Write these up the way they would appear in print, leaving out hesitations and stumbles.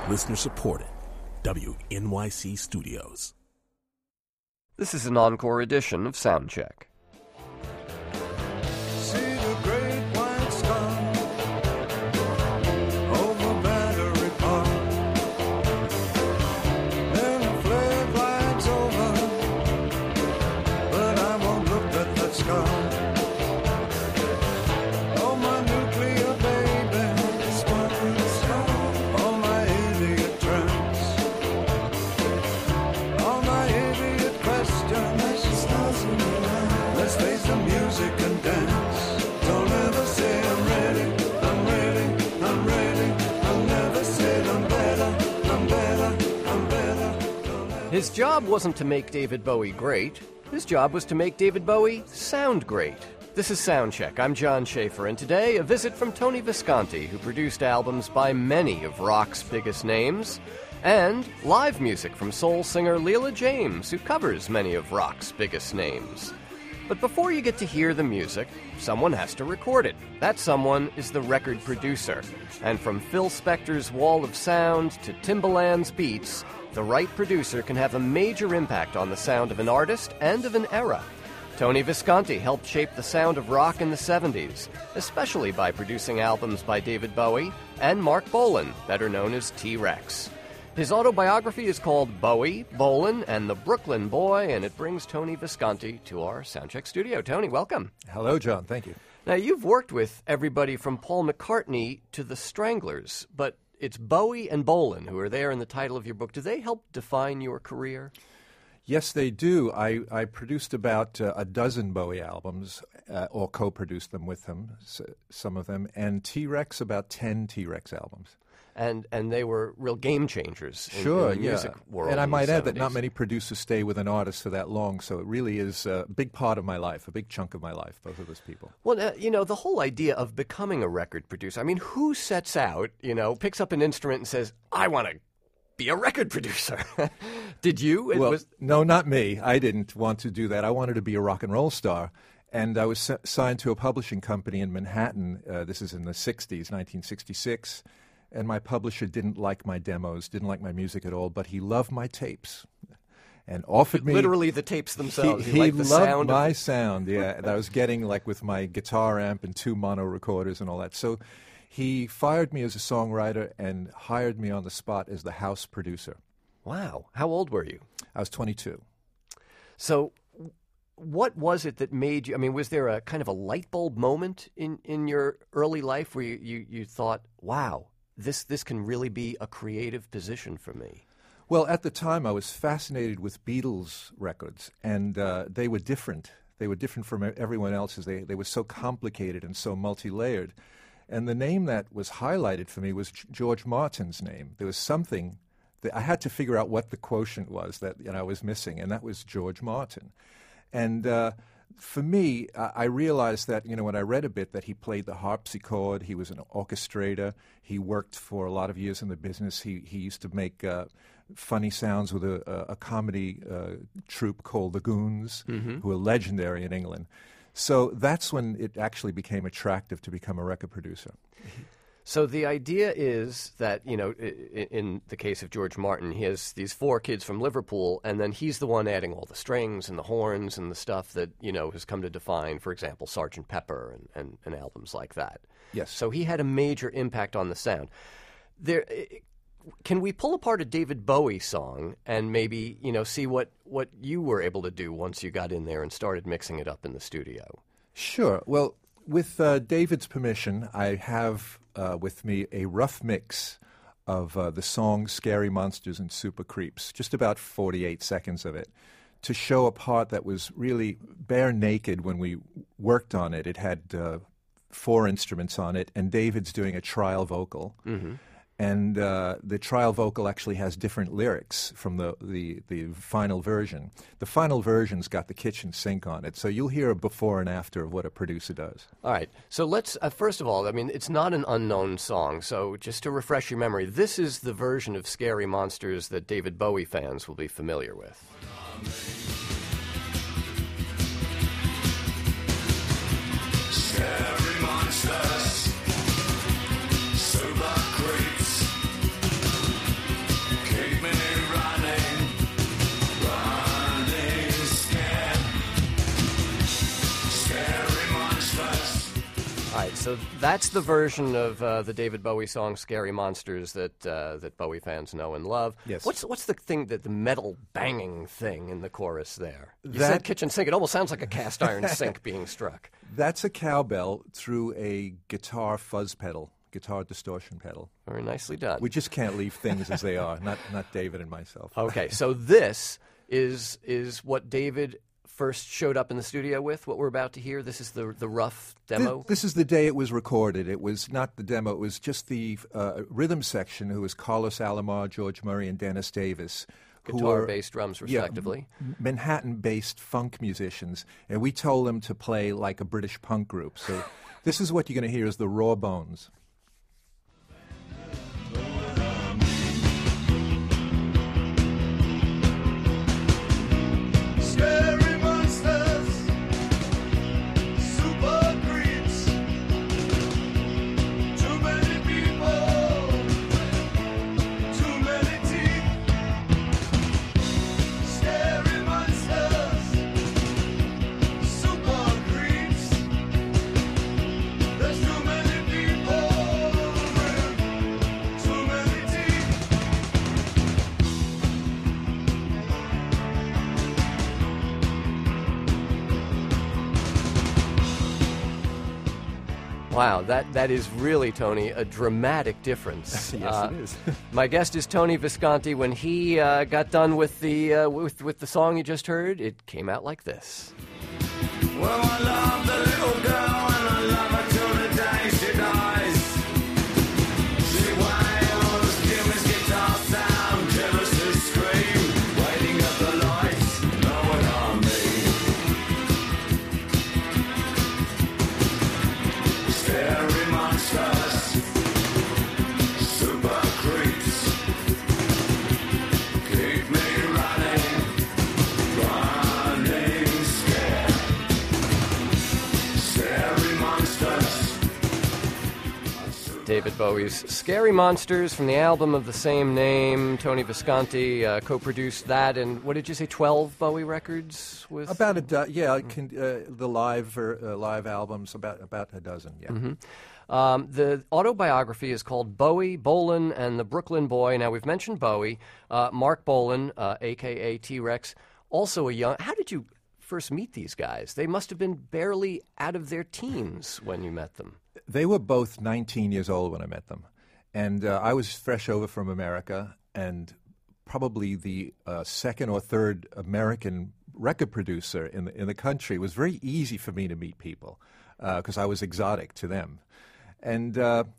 Listener supported. WNYC Studios. This is an encore edition of Soundcheck. See the great white star over Battery Park. Then the flag flies over, but I won't look at that scar. Oh, my nuclear baby, sparkling star. Oh, my idiot trance. All my idiot questions. Let's face the music and dance. Don't ever say I'm ready, I'm ready, I'm ready. I'll never say I'm better, I'm better, I'm better. His job wasn't to make David Bowie great. His job was to make David Bowie sound great. This is Soundcheck. I'm John Schaefer, and today a visit from Tony Visconti, who produced albums by many of rock's biggest names, and live music from soul singer Leela James, who covers many of rock's biggest names. But before you get to hear the music, someone has to record it. That someone is the record producer. And from Phil Spector's Wall of Sound to Timbaland's Beats, the right producer can have a major impact on the sound of an artist and of an era. Tony Visconti helped shape the sound of rock in the 70s, especially by producing albums by David Bowie and Mark Bolan, better known as T-Rex. His autobiography is called Bowie, Bolan, and the Brooklyn Boy, and it brings Tony Visconti to our Soundcheck studio. Tony, welcome. Hello, John. Thank you. Now, you've worked with everybody from Paul McCartney to the Stranglers, but it's Bowie and Bolan who are there in the title of your book. Do they help define your career? Yes, they do. I produced about a dozen Bowie albums, or co-produced them with him, some of them, and T-Rex, about 10 T-Rex albums. And they were real game changers in Sure, the music world. And I might add that 70s. not many producers stay with an artist for that long, so it really is a big part of my life, a big chunk of my life, both of those people. Well, the whole idea of becoming a record producer, I mean, who sets out, picks up an instrument and says, I want to be a record producer? Did you? No, not me. I didn't want to do that. I wanted to be a rock and roll star. And I was signed to a publishing company in Manhattan. This is in the 60s, 1966. And my publisher didn't like my demos, didn't like my music at all, but he loved my tapes and offered me... Literally the tapes themselves. He liked the loved sound my sound, yeah, that I was getting like with my guitar amp and 2 mono recorders and all that. So he fired me as a songwriter and hired me on the spot as the house producer. Wow. How old were you? I was 22. So what was it that made you... I mean, was there a kind of a light bulb moment in your early life where you thought, wow, this can really be a creative position for me? Well, at the time, I was fascinated with Beatles records, and they were different. They were different from everyone else's. They were so complicated and so multi-layered. And the name that was highlighted for me was George Martin's name. There was something that I had to figure out what the quotient was that I was missing, and that was George Martin. And for me, I realized that, when I read a bit that he played the harpsichord, he was an orchestrator, he worked for a lot of years in the business, he used to make funny sounds with a comedy troupe called the Goons, who were legendary in England. So that's when it actually became attractive to become a record producer. So the idea is that, in the case of George Martin, he has these 4 kids from Liverpool, and then he's the one adding all the strings and the horns and the stuff that, has come to define, for example, Sgt. Pepper and albums like that. Yes. So he had a major impact on the sound. Can we pull apart a David Bowie song and maybe, see what you were able to do once you got in there and started mixing it up in the studio? Sure. Well, with David's permission, I have with me a rough mix of the song Scary Monsters and Super Creeps, just about 48 seconds of it, to show a part that was really bare naked when we worked on it. It had 4 instruments on it, and David's doing a trial vocal. Mm-hmm. And the trial vocal actually has different lyrics from the final version. The final version's got the kitchen sink on it, so you'll hear a before and after of what a producer does. All right. So let's, first of all, it's not an unknown song, so just to refresh your memory, this is the version of Scary Monsters that David Bowie fans will be familiar with. Scary monsters, super creeps. so that's the version of the David Bowie song "Scary Monsters" that Bowie fans know and love. Yes. What's the thing that the metal banging thing in the chorus there? You That- said kitchen sink. It almost sounds like a cast iron sink being struck. That's a cowbell through a guitar fuzz pedal, guitar distortion pedal. Very nicely done. We just can't leave things as they are. Not David and myself. Okay, so this is what David first showed up in the studio with, what we're about to hear. This is the rough demo. This is the day it was recorded. It was not the demo. It was just the rhythm section, who was Carlos Alomar, George Murray, and Dennis Davis. who Guitar, were- bass, drums, yeah, respectively. Manhattan-based funk musicians. And we told them to play like a British punk group. So this is what you're going to hear is the raw bones. Scary monsters, super creeps, too many people, too many teeth. Scary monsters, super creeps, there's too many people with too many teeth. Wow, that is really, Tony, a dramatic difference. Yes, it is. My guest is Tony Visconti. When he got done with the with the song you just heard, it came out like this. Well, I love the little girl and I love her till the day she dies. She wails, Jimmy's guitar sound, Genesis scream, waiting at the lights, no one on me. Scary monsters, super creeps, keep me running scared. Scary monsters. David Bowie's Scary Monsters from the album of the same name. Tony Visconti co-produced that, and what did you say, 12 Bowie records? With About a dozen, yeah. The live albums, about a dozen, yeah. The autobiography is called Bowie, Bolan, and the Brooklyn Boy. Now, we've mentioned Bowie. Mark Bolan, a.k.a. T-Rex, also a young... How did you first meet these guys? They must have been barely out of their teens when you met them. They were both 19 years old when I met them. And I was fresh over from America, and probably the second or third American record producer in the country. It was very easy for me to meet people because I was exotic to them. And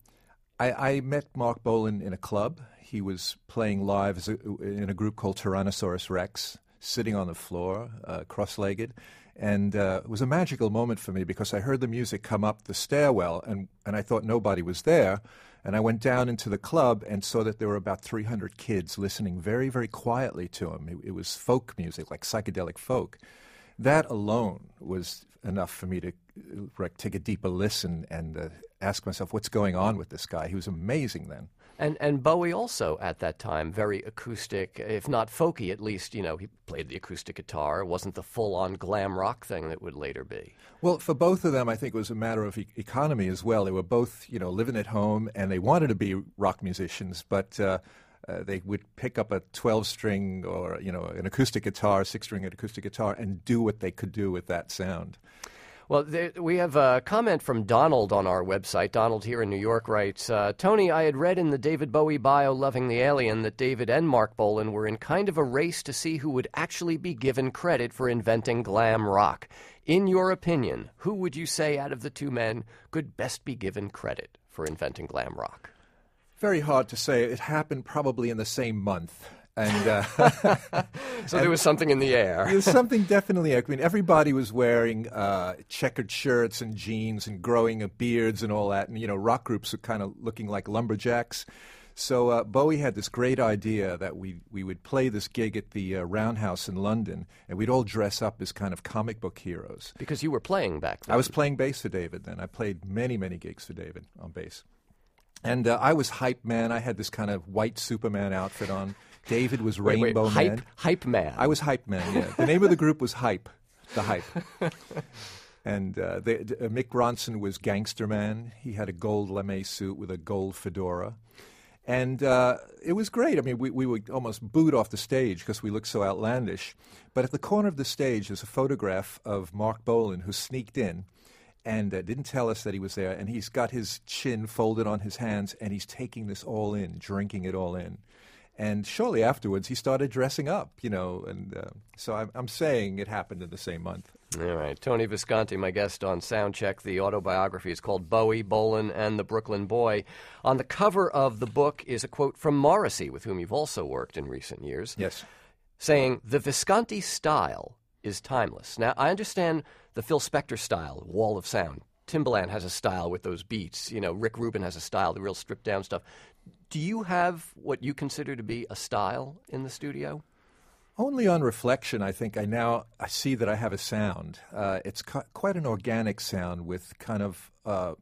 I met Mark Bolan in a club. He was playing live in a group called Tyrannosaurus Rex, sitting on the floor, cross-legged. And it was a magical moment for me because I heard the music come up the stairwell, and I thought nobody was there. And I went down into the club and saw that there were about 300 kids listening very, very quietly to him. It was folk music, like psychedelic folk. That alone was enough for me to take a deeper listen and ask myself, what's going on with this guy? He was amazing then. And Bowie also, at that time, very acoustic, if not folky, at least, he played the acoustic guitar. It wasn't the full-on glam rock thing that would later be. Well, for both of them, I think it was a matter of economy as well. They were both, living at home, and they wanted to be rock musicians, but they would pick up a 12-string or, an acoustic guitar, 6-string acoustic guitar, and do what they could do with that sound. Well, we have a comment from Donald on our website. Donald here in New York writes, Tony, I had read in the David Bowie bio Loving the Alien that David and Mark Bolan were in kind of a race to see who would actually be given credit for inventing glam rock. In your opinion, who would you say out of the two men could best be given credit for inventing glam rock? Very hard to say. It happened probably in the same month. And so there was something in the air. There's something definitely. I mean, everybody was wearing checkered shirts and jeans and growing beards and all that. And, rock groups were kind of looking like lumberjacks. So Bowie had this great idea that we would play this gig at the Roundhouse in London, and we'd all dress up as kind of comic book heroes. Because you were playing back then. I was playing bass for David then. I played many, many gigs for David on bass. And I was Hype Man. I had this kind of white Superman outfit on. David was Rainbow Man. Hype Man. I was Hype Man, yeah. The name of the group was Hype, the Hype. And Mick Ronson was Gangster Man. He had a gold lame suit with a gold fedora. And it was great. I mean, we would almost boot off the stage because we looked so outlandish. But at the corner of the stage, there's a photograph of Mark Bolan, who sneaked in and didn't tell us that he was there. And he's got his chin folded on his hands, and he's taking this all in, drinking it all in. And shortly afterwards, he started dressing up, and so I'm saying it happened in the same month. All right. Tony Visconti, my guest on Soundcheck. The autobiography is called Bowie, Bolan, and the Brooklyn Boy. On the cover of the book is a quote from Morrissey, with whom you've also worked in recent years. Yes. Saying, "The Visconti style is timeless." Now, I understand the Phil Spector style, Wall of Sound. Timbaland has a style with those beats. Rick Rubin has a style, the real stripped-down stuff. Do you have what you consider to be a style in the studio? Only on reflection, I think I see that I have a sound. It's quite an organic sound with kind of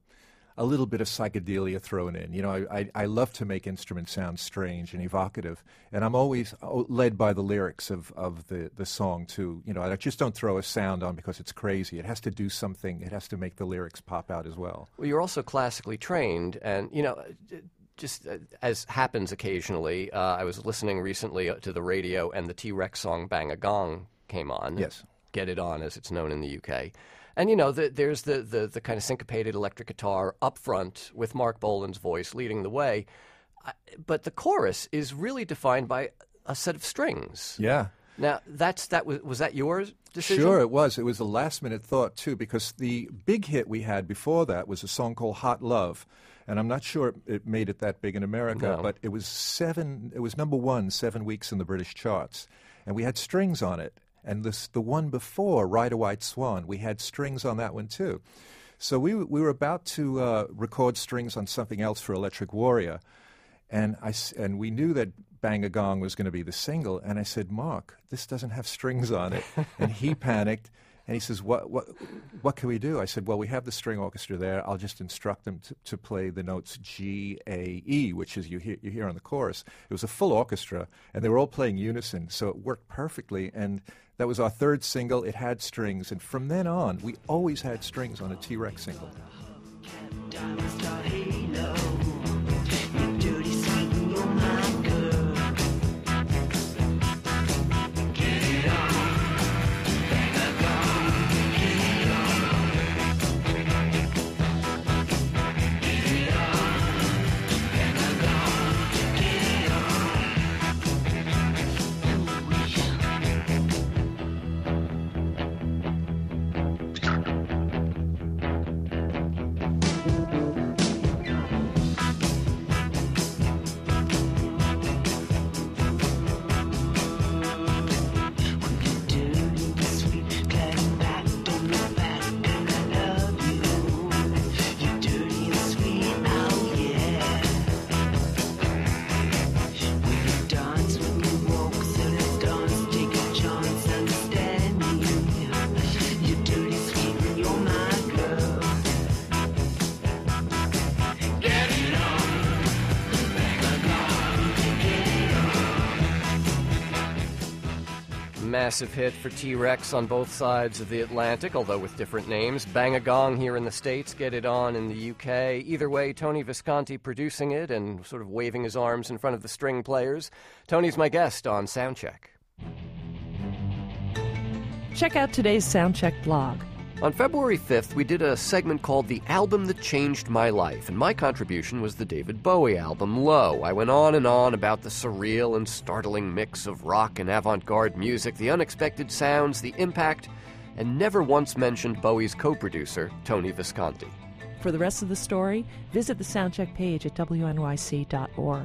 a little bit of psychedelia thrown in. I love to make instruments sound strange and evocative, and I'm always led by the lyrics of the song, too. I just don't throw a sound on because it's crazy. It has to do something. It has to make the lyrics pop out as well. Well, you're also classically trained, and, just as happens occasionally, I was listening recently to the radio, and the T-Rex song Bang a Gong came on. Yes. Get It On, as it's known in the UK. And, there's the kind of syncopated electric guitar up front with Mark Bolan's voice leading the way. But the chorus is really defined by a set of strings. Yeah. Now, was that your decision? Sure, it was. It was a last-minute thought, too, because the big hit we had before that was a song called Hot Love. And I'm not sure it made it that big in America, but it was number 1 7 weeks in the British charts. And we had strings on it. And the one before, Ride a White Swan, we had strings on that one, too. So we were about to record strings on something else for Electric Warrior. And we knew that Bang a Gong was going to be the single. And I said, "Mark, this doesn't have strings on it." And he panicked. And he says, what can we do? I said, "Well, we have the string orchestra there. I'll just instruct them to play the notes G, A, E, which is you hear on the chorus." It was a full orchestra, and they were all playing unison, so it worked perfectly. And that was our third single. It had strings, and from then on, we always had strings on a T-Rex single. Massive hit for T-Rex on both sides of the Atlantic, although with different names. Bang a Gong here in the States, Get It On in the UK. Either way, Tony Visconti producing it and sort of waving his arms in front of the string players. Tony's my guest on Soundcheck. Check out today's Soundcheck blog. On February 5th, we did a segment called The Album That Changed My Life, and my contribution was the David Bowie album, Low. I went on and on about the surreal and startling mix of rock and avant-garde music, the unexpected sounds, the impact, and never once mentioned Bowie's co-producer, Tony Visconti. For the rest of the story, visit the Soundcheck page at wnyc.org.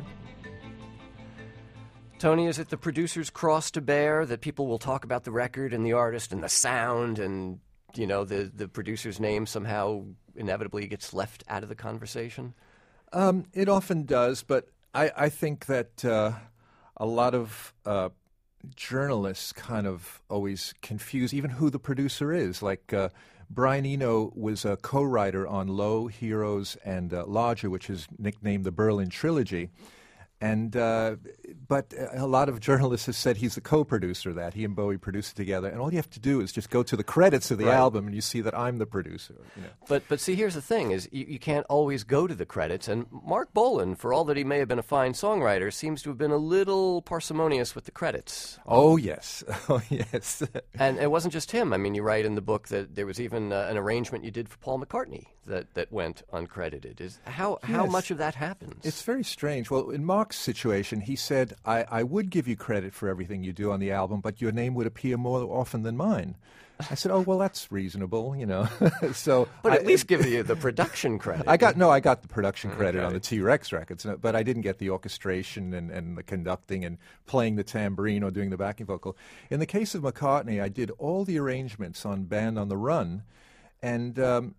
Tony, is it the producer's cross to bear that people will talk about the record and the artist and the sound and the producer's name somehow inevitably gets left out of the conversation? It often does, but I think that a lot of journalists kind of always confuse even who the producer is. Like Brian Eno was a co-writer on Low, Heroes, and Larger, which is nicknamed the Berlin Trilogy. And but a lot of journalists have said he's the co-producer of that. He and Bowie produced it together. And all you have to do is just go to the credits of the album and you see that I'm the producer. You know. But see, here's the thing, is you can't always go to the credits. And Mark Bolan, for all that he may have been a fine songwriter, seems to have been a little parsimonious with the credits. Oh, yes. Oh, yes. And it wasn't just him. I mean, you write in the book that there was even an arrangement you did for Paul McCartney that went uncredited. How much of that happens? It's very strange. Well, in Mark's situation, he said, I would give you credit for everything you do on the album, but your name would appear more often than mine. I said, oh, well, that's reasonable, you know. But at least give you the production credit. I got the production credit on the T-Rex records, but I didn't get the orchestration and the conducting and playing the tambourine or doing the backing vocal. In the case of McCartney, I did all the arrangements on Band on the Run. And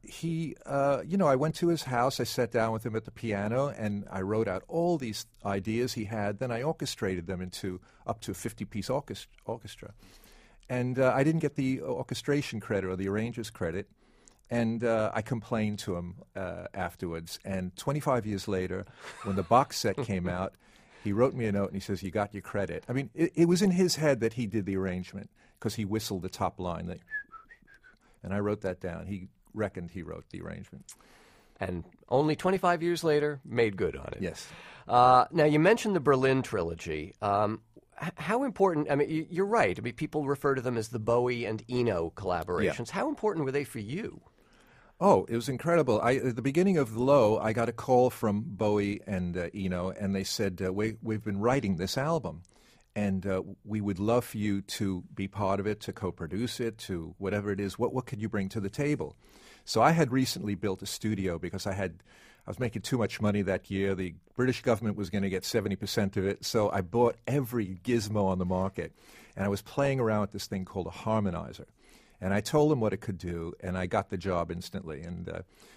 I went to his house, I sat down with him at the piano, and I wrote out all these ideas he had. Then I orchestrated them into up to a 50-piece orchestra. And I didn't get the orchestration credit or the arranger's credit. And I complained to him afterwards. And 25 years later, when the box set came out, he wrote me a note and he says, you got your credit. I mean, it was in his head that he did the arrangement because he whistled the top line. And I wrote that down. He reckoned he wrote the arrangement. And only 25 years later, made good on it. Yes. Now, you mentioned the Berlin trilogy. How important, I mean, you're right. I mean, people refer to them as the Bowie and Eno collaborations. Yeah. How important were they for you? Oh, it was incredible. At the beginning of Low, I got a call from Bowie and Eno, and they said, we've been writing this album. And we would love for you to be part of it, to co-produce it, to whatever it is. What could you bring to the table? So I had recently built a studio because I was making too much money that year. The British government was going to get 70% of it. So I bought every gizmo on the market. And I was playing around with this thing called a harmonizer. And I told them what it could do, and I got the job instantly. And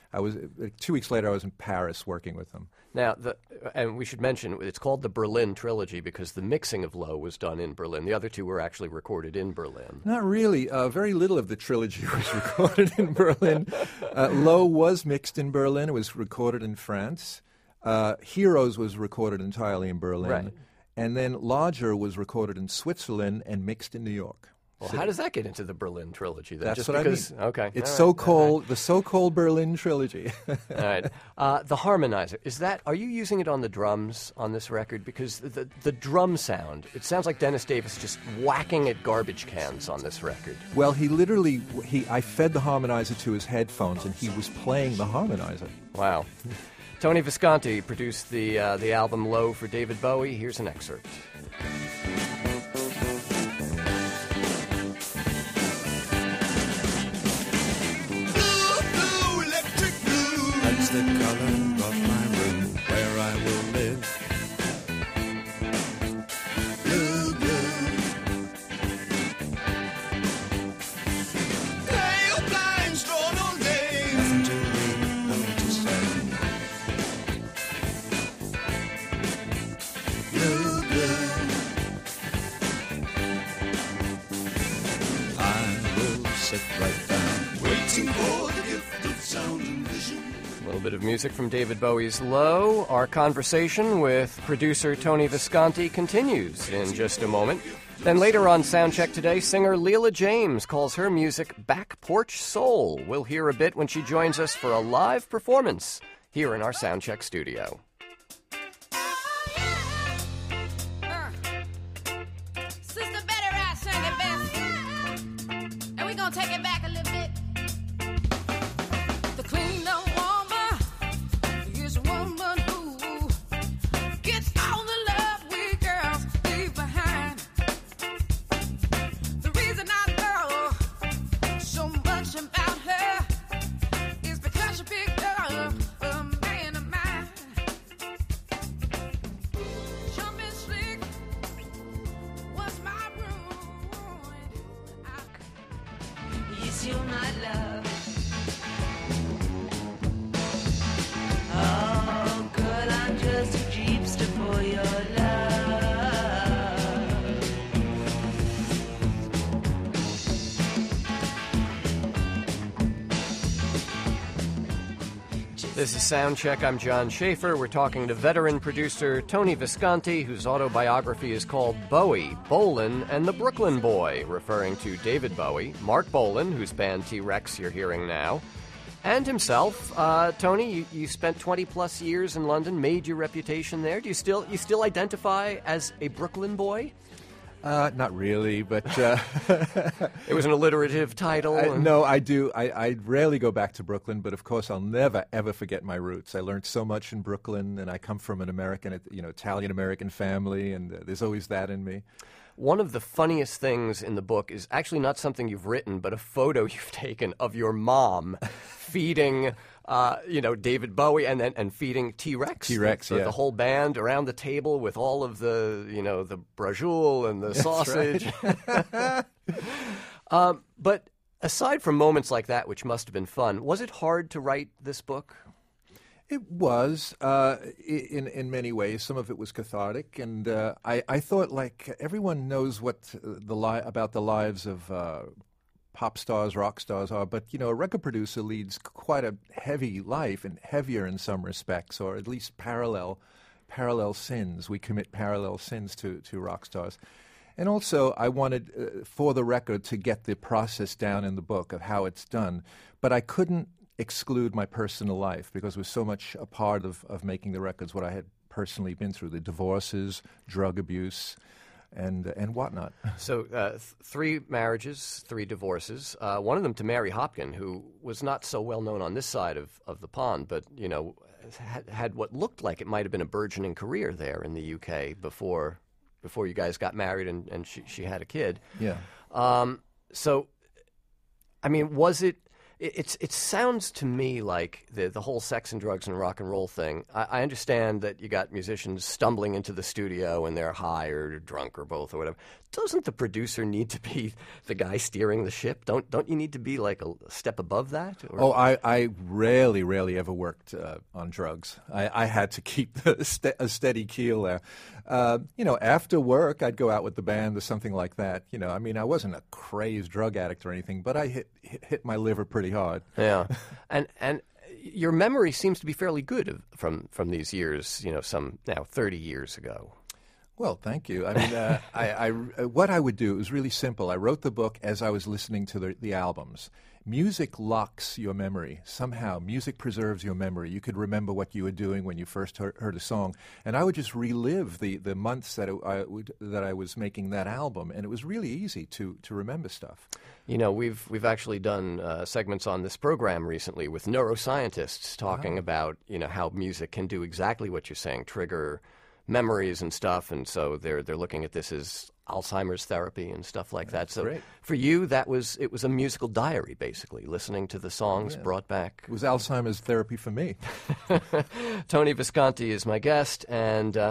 2 weeks later, I was in Paris working with them. Now, and we should mention, it's called the Berlin trilogy because the mixing of Low was done in Berlin. The other two were actually recorded in Berlin. Not really. Very little of the trilogy was recorded in Berlin. Low was mixed in Berlin. It was recorded in France. Heroes was recorded entirely in Berlin. Right. And then Larger was recorded in Switzerland and mixed in New York. Well, how does that get into the Berlin trilogy, then? That's Just what because, I mean. Okay. It's the so-called Berlin trilogy. All right. The harmonizer, are you using it on the drums on this record? Because the drum sound, it sounds like Dennis Davis just whacking at garbage cans on this record. Well, I fed the harmonizer to his headphones, and he was playing the harmonizer. Wow. Tony Visconti produced the album Low for David Bowie. Here's an excerpt. That's the color of my room where I will live. Blue, blue. Pale, blind, strong all day. Nothing to read, nothing to say. Blue, blue. I will sit right down, waiting for the gift of sound and vision. A little bit of music from David Bowie's Low. Our conversation with producer Tony Visconti continues in just a moment. Then later on Soundcheck today, singer Leela James calls her music Back Porch Soul. We'll hear a bit when she joins us for a live performance here in our Soundcheck studio. Sister Betty Wright sang it best. And we're going to take it back a little bit. The clean up woman is a woman who gets all the love we girls leave behind. The reason I know so much about her is because she picked up a man of mine. Jumping slick was my ruin. Yes, you're my love. Oh, girl, I'm just a jeepster for your love. This is Soundcheck. I'm John Schaefer. We're talking to veteran producer Tony Visconti, whose autobiography is called Bowie, Bolin, and the Brooklyn Boy, referring to David Bowie, Mark Bolan, whose band T-Rex you're hearing now, and himself. Tony, you spent 20-plus years in London, made your reputation there. Do you still identify as a Brooklyn Boy? Not really, but... It was an alliterative title. No, I do. I rarely go back to Brooklyn, but of course I'll never, ever forget my roots. I learned so much in Brooklyn, and I come from an Italian-American family, and there's always that in me. One of the funniest things in the book is actually not something you've written, but a photo you've taken of your mom feeding, David Bowie and feeding T-Rex. T-Rex, the whole band around the table with all of the, the braciole and the sausage. Right. But aside from moments like that, which must have been fun, was it hard to write this book? It was, in many ways. Some of it was cathartic, and I thought, like, everyone knows what about the lives of pop stars, rock stars are, but, a record producer leads quite a heavy life, and heavier in some respects, or at least parallel sins. We commit parallel sins to rock stars. And also, I wanted, for the record, to get the process down in the book of how it's done, but I couldn't exclude my personal life because it was so much a part of making the records, what I had personally been through, the divorces, drug abuse, and whatnot. So 3 marriages, 3 divorces, one of them to Mary Hopkin, who was not so well known on this side of the pond, but, had what looked like it might have been a burgeoning career there in the UK before you guys got married and she had a kid. Yeah. So, I mean, was it... It sounds to me like the whole sex and drugs and rock and roll thing. I understand that you got musicians stumbling into the studio and they're high or drunk or both or whatever. Doesn't the producer need to be the guy steering the ship? Don't you need to be like a step above that? Or? Oh, I rarely ever worked on drugs. I had to keep a steady keel there. After work, I'd go out with the band or something like that. I wasn't a crazed drug addict or anything, but I hit my liver pretty hard. Yeah, and your memory seems to be fairly good from these years. Some now 30 years ago. Well, thank you. I mean, what I would do was really simple. I wrote the book as I was listening to the albums. Music locks your memory. Somehow, music preserves your memory. You could remember what you were doing when you first heard a song. And I would just relive the months that I was making that album, and it was really easy to remember stuff. We've actually done segments on this program recently with neuroscientists talking about, how music can do exactly what you're saying, trigger memories and stuff, and so they're looking at this as Alzheimer's therapy and stuff like that. So great. For you, it was a musical diary, basically, listening to the songs brought back. It was Alzheimer's therapy for me. Tony Visconti is my guest, and a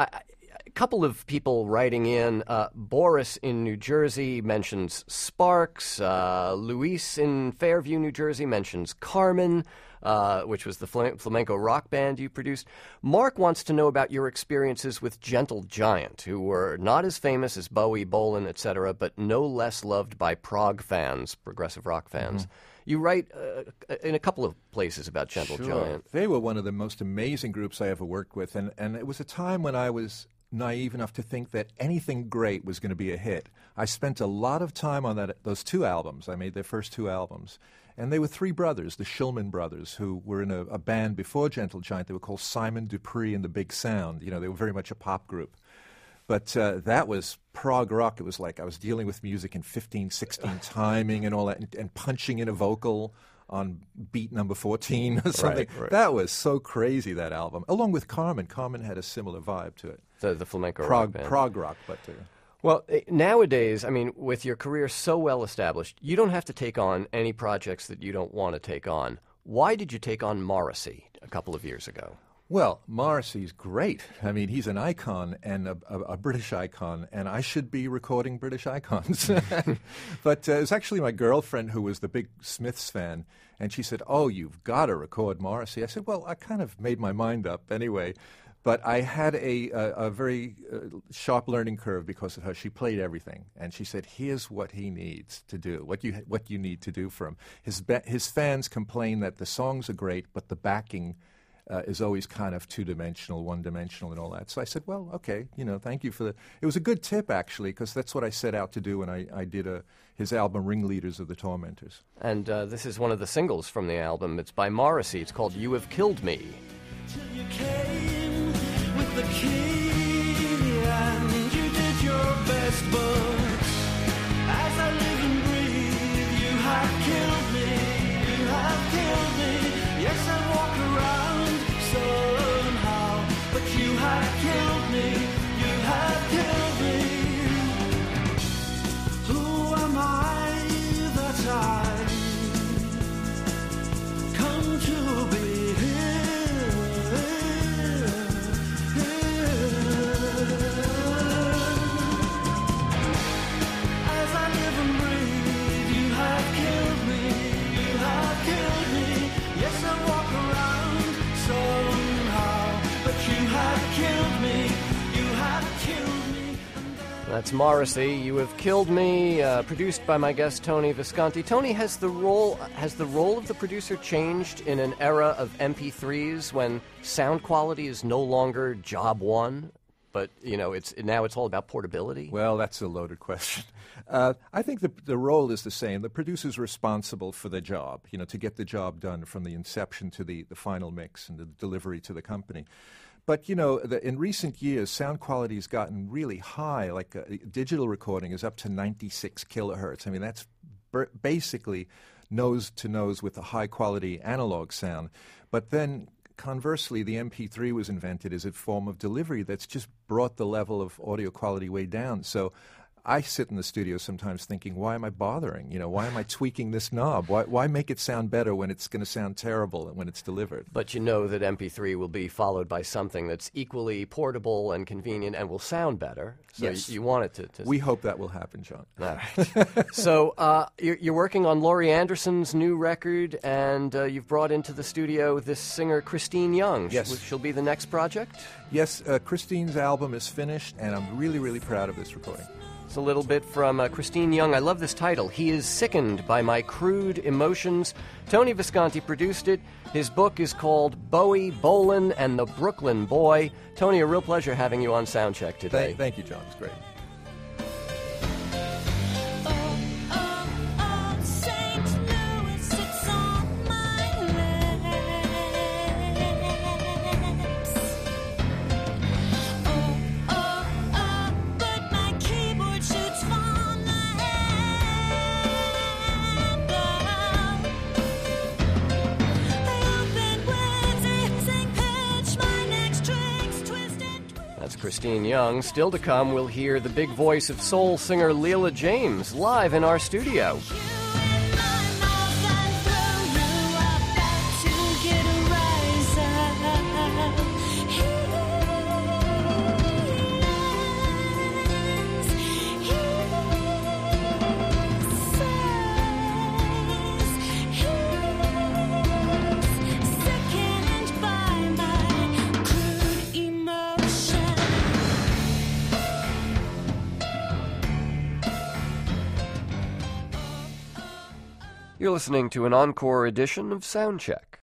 couple of people writing in. Boris in New Jersey mentions Sparks. Luis in Fairview, New Jersey mentions Carmen, which was the flamenco rock band you produced. Mark wants to know about your experiences with Gentle Giant, who were not as famous as Bowie, Bolan, etc., but no less loved by prog fans, progressive rock fans. Mm-hmm. You write in a couple of places about Gentle Giant. They were one of the most amazing groups I ever worked with, and it was a time when I was naive enough to think that anything great was going to be a hit. I spent a lot of time on those 2 albums. I made their first 2 albums. And they were 3 brothers, the Shulman brothers, who were in a band before Gentle Giant. They were called Simon Dupree and the Big Sound. They were very much a pop group. But that was prog rock. It was like I was dealing with music in 15/16 timing and all that, and punching in a vocal on beat number 14 or something. Right. That was so crazy, that album. Along with Carmen. Carmen had a similar vibe to it. The flamenco rock band. Prog rock, but... Well, nowadays, I mean, with your career so well established, you don't have to take on any projects that you don't want to take on. Why did you take on Morrissey a couple of years ago? Well, Morrissey's great. I mean, he's an icon and a British icon, and I should be recording British icons. But it was actually my girlfriend who was the big Smiths fan, and she said, "Oh, you've got to record Morrissey." I said, "Well, I kind of made my mind up anyway." But I had a very sharp learning curve because of her. She played everything, and she said, "Here's what he needs to do. What you need to do for him." His fans complain that the songs are great, but the backing is always kind of two-dimensional, one-dimensional, and all that. So I said, "Well, okay, thank you for the." It was a good tip actually, because that's what I set out to do when I did his album "Ringleaders of the Tormentors." And this is one of the singles from the album. It's by Morrissey. It's called "You Have Killed Me." Till you came with the key and you did your best, but as I live and breathe, you have killed me, you have killed me. Yes, I walk around somehow, but you have killed me, you have killed me. Who am I that I come to be? That's Morrissey. You Have Killed Me, produced by my guest Tony Visconti. Tony, has the role of the producer changed in an era of MP3s when sound quality is no longer job one, but it's all about portability? Well, that's a loaded question. I think the role is the same. The producer's responsible for the job, to get the job done from the inception to the final mix and the delivery to the company. But, in recent years, sound quality has gotten really high. Like digital recording is up to 96 kilohertz. I mean, that's basically nose to nose with the high-quality analog sound. But then, conversely, the MP3 was invented as a form of delivery that's just brought the level of audio quality way down. So I sit in the studio sometimes thinking, why am I bothering? Why am I tweaking this knob? Why make it sound better when it's going to sound terrible when it's delivered? But you know that MP3 will be followed by something that's equally portable and convenient and will sound better. So yes. You want it to... We hope that will happen, John. All right. So you're working on Laurie Anderson's new record, and you've brought into the studio this singer, Christine Young. Yes. She'll be the next project? Yes, Christine's album is finished, and I'm really, really proud of this recording. It's a little bit from Christine Young. I love this title. He is sickened by my crude emotions. Tony Visconti produced it. His book is called Bowie, Bolin, and the Brooklyn Boy. Tony, a real pleasure having you on Soundcheck today. Thank you, John. It's great. Christine Young. Still to come, we'll hear the big voice of soul singer Leela James live in our studio. You're listening to an encore edition of Soundcheck.